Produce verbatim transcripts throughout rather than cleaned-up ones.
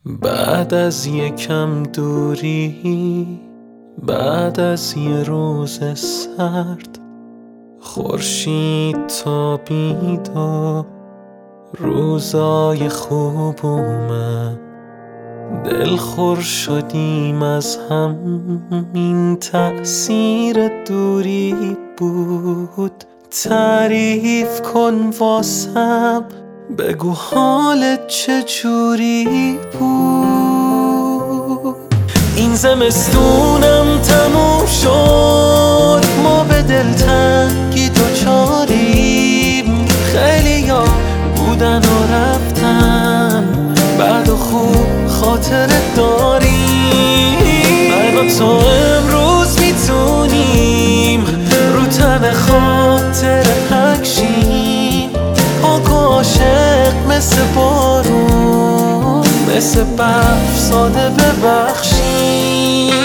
بعد از یکم دوری، بعد از یه روز سرد، خورشید تابید و روزای خوب اومد. دلخور شدیم از هم، این تأثیر دوری بود. تعریف کن واسم، بگو حالت چجوری بود. این زمستونم تموم شد، ما به دلتنگی دوچاریم. خیلیا بودن و رفتن، بعد و خوب خاطرت داریم. من و تو امروز میتونیم رو تن خاطر پکشیم. پاک و عاشق مثل بارون، مثل برف ساده ببخشیم.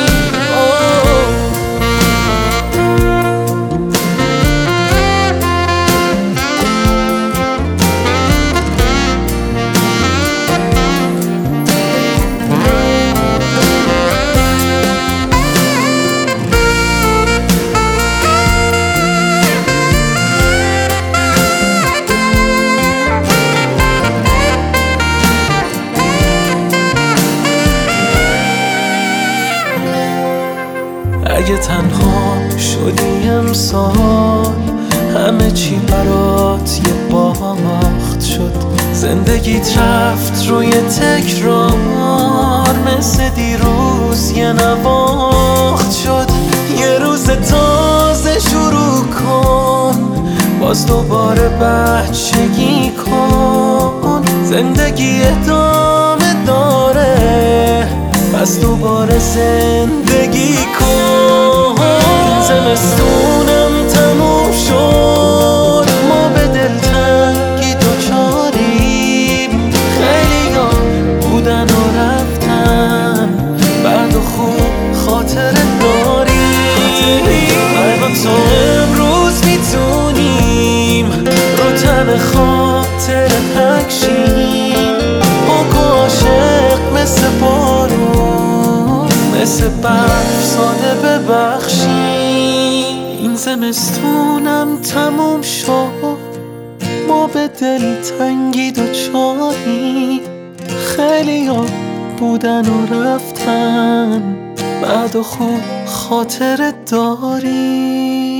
اگه تنها شدی امسال، همه چی برات یه باخت شد. زندگیت رفت روی تکرار، مثل دیروز یه نواخت شد. یه روز تازه شروع کن، باز دوباره بچگی کن. زندگی ادامه داره، پس دوباره زندگی کن. این زمستونم تموم شد، ما به دلتنگی دوچاریم. خیلیا بودن و رفتن، بعد و خوب خاطرت داریم. من و تو امروز میتونیم رو تن خاطر پکشیم. پاک و عاشق مثل بارون، مثل برف ساده ببخشیم. این زمستونم تموم شد، ما به دلتنگی دوچاریم. خیلی ها بودن و رفتن، بعد و خوب خاطرت داریم.